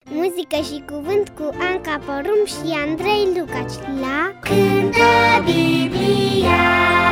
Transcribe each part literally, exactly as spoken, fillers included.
Muzică și cuvânt cu Anca Porum și Andrei Lucaci la Cântă Biblia.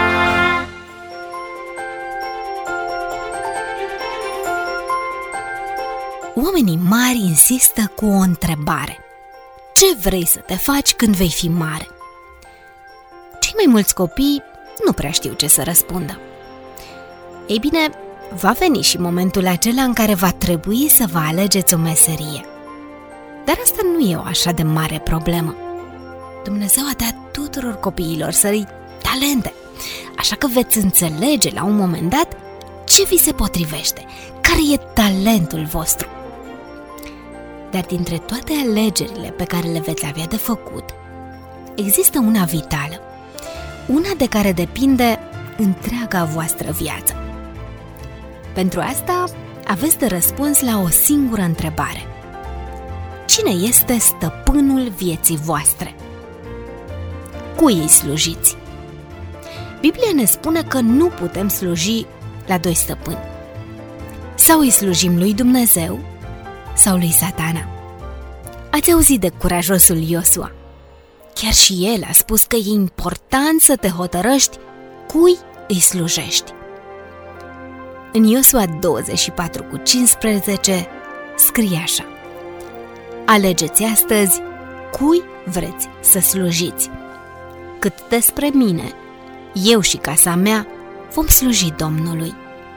Oamenii mari insistă cu o întrebare: ce vrei să te faci când vei fi mare? Cei mai mulți copii nu prea știu ce să răspundă. Ei bine, va veni și momentul acela în care va trebui să vă alegeți o meserie. Dar asta nu e o așa de mare problemă. Dumnezeu a dat tuturor copiilor săi talente, așa că veți înțelege la un moment dat ce vi se potrivește, care e talentul vostru. Dar dintre toate alegerile pe care le veți avea de făcut, există una vitală, una de care depinde întreaga voastră viață. Pentru asta aveți de răspuns la o singură întrebare: cine este stăpânul vieții voastre? Cui îi slujiți? Biblia ne spune că nu putem sluji la doi stăpâni. Sau îi slujim lui Dumnezeu sau lui Satana. Ați auzit de curajosul Iosua. Chiar și el a spus că e important să te hotărăști cui îi slujești. În Iosua douăzeci și patru cu cincisprezece scrie așa: alegeți astăzi cui vreți să slujiți. Cât despre mine, eu și casa mea vom sluji Domnului.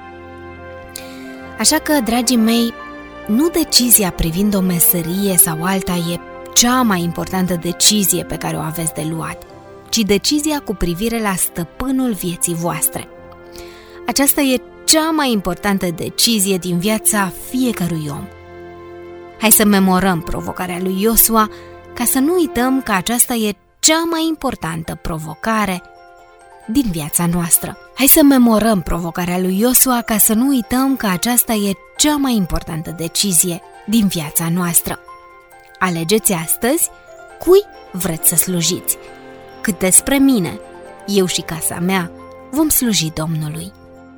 Așa că, dragii mei, nu decizia privind o meserie sau alta e cea mai importantă decizie pe care o aveți de luat, ci decizia cu privire la stăpânul vieții voastre. Aceasta e cea mai importantă decizie din viața fiecărui om. Hai să memorăm provocarea lui Iosua, ca să nu uităm că aceasta e cea mai importantă provocare din viața noastră. Hai să memorăm provocarea lui Iosua, ca să nu uităm că aceasta e cea mai importantă decizie din viața noastră. Alegeți astăzi cui vreți să slujiți. Cât despre mine, eu și casa mea vom sluji Domnului.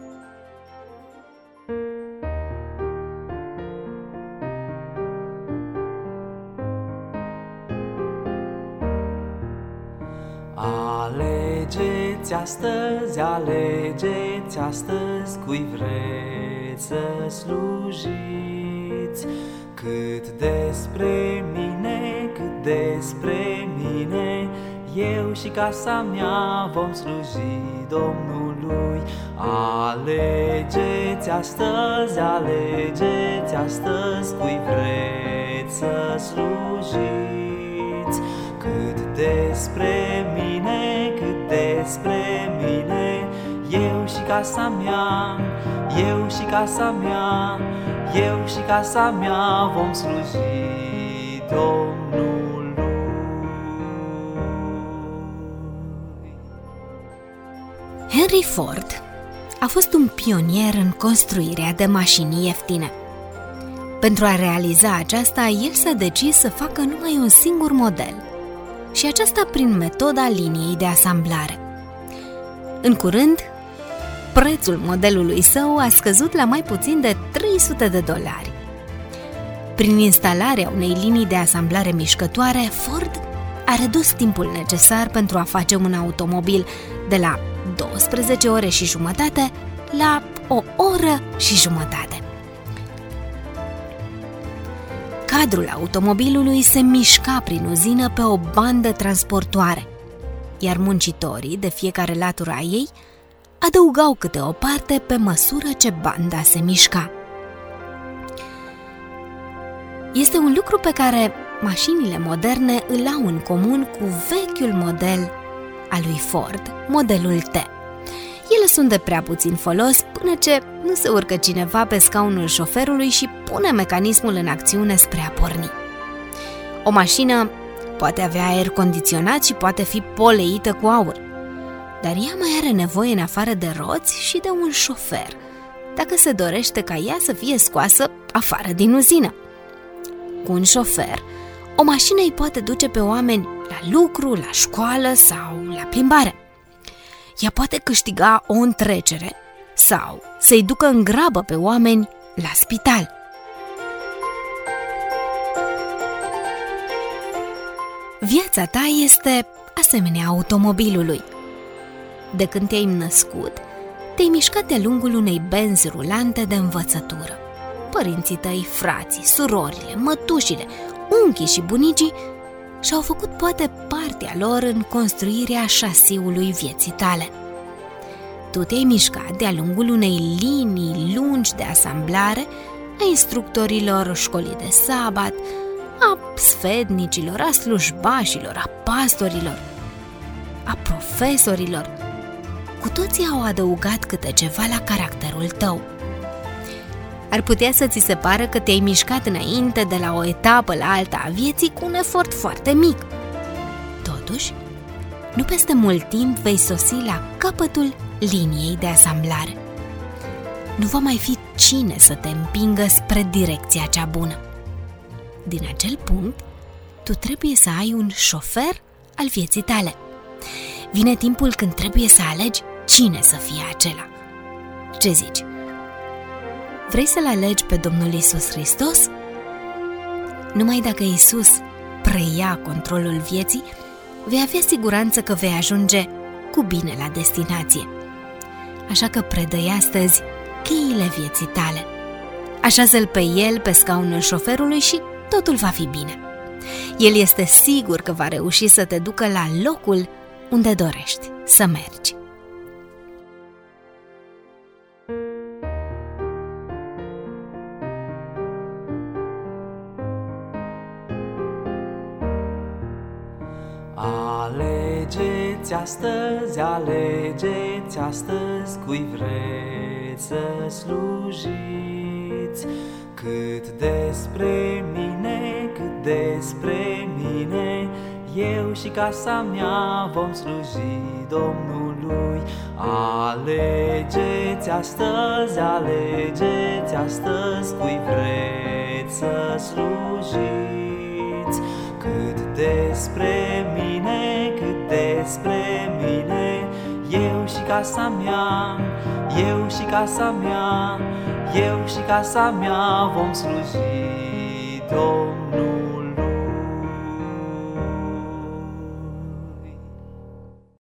Alegeți astăzi, alegeți astăzi cui vreți să slujiți. Cât despre mine, cât despre mine, eu și casa mea vom sluji Domnului. Alegeți astăzi, alegeți astăzi cui vreți să slujiți. Cât despre mine, cât despre mine, eu și casa mea, eu și casa mea, eu și casa mea vom sluji Domnului. Henry Ford a fost un pionier în construirea de mașini ieftine. Pentru a realiza aceasta, el s-a decis să facă numai un singur model, și aceasta prin metoda liniei de asamblare. În curând, prețul modelului său a scăzut la mai puțin de trei sute de dolari. Prin instalarea unei linii de asamblare mișcătoare, Ford a redus timpul necesar pentru a face un automobil de la douăsprezece ore și jumătate la o oră și jumătate. Cadrul automobilului se mișca prin uzină pe o bandă transportoare, iar muncitorii de fiecare latură a ei adăugau câte o parte pe măsură ce banda se mișca. Este un lucru pe care mașinile moderne îl au în comun cu vechiul model al lui Ford, modelul T. Ele sunt de prea puțin folos până ce nu se urcă cineva pe scaunul șoferului și pune mecanismul în acțiune spre a porni. O mașină poate avea aer condiționat și poate fi poleită cu aur, dar ea mai are nevoie, în afară de roți, și de un șofer, dacă se dorește ca ea să fie scoasă afară din uzină. Cu un șofer, o mașină îi poate duce pe oameni la lucru, la școală sau la plimbare. Ea poate câștiga o întrecere sau să-i ducă în grabă pe oameni la spital. Viața ta este asemenea automobilului. De când te-ai născut, te-ai mișcat de-a lungul unei benzi rulante de învățătură. Părinții tăi, frații, surorile, mătușile, unchii și bunicii și-au făcut poate partea lor în construirea șasiului vieții tale. Tu te-ai mișcat de-a lungul unei linii lungi de asamblare a instructorilor școlii de sabat, a sfednicilor, a slujbașilor, a pastorilor, a profesorilor. Cu toții au adăugat câte ceva la caracterul tău. Ar putea să ți se pară că te-ai mișcat înainte de la o etapă la alta a vieții cu un efort foarte mic. Totuși, nu peste mult timp vei sosi la capătul liniei de asamblare. Nu va mai fi cine să te împingă spre direcția cea bună. Din acel punct, tu trebuie să ai un șofer al vieții tale. Vine timpul când trebuie să alegi cine să fie acela. Ce zici? Vrei să-L alegi pe Domnul Iisus Hristos? Numai dacă Iisus preia controlul vieții, vei avea siguranță că vei ajunge cu bine la destinație. Așa că predă-i astăzi cheile vieții tale. Așează-L pe El pe scaunul șoferului și totul va fi bine. El este sigur că va reuși să te ducă la locul unde dorești să mergi. Alegeți astăzi, alegeți astăzi cui vreți să slujiți. Cât despre mine, cât despre mine, eu și casa mea vom sluji Domnului. Alegeți astăzi, alegeți astăzi cui vreți să slujiți. Cât despre mine, cât despre mine, eu și casa mea, eu și casa mea, eu și casa mea vom sluji Domnului.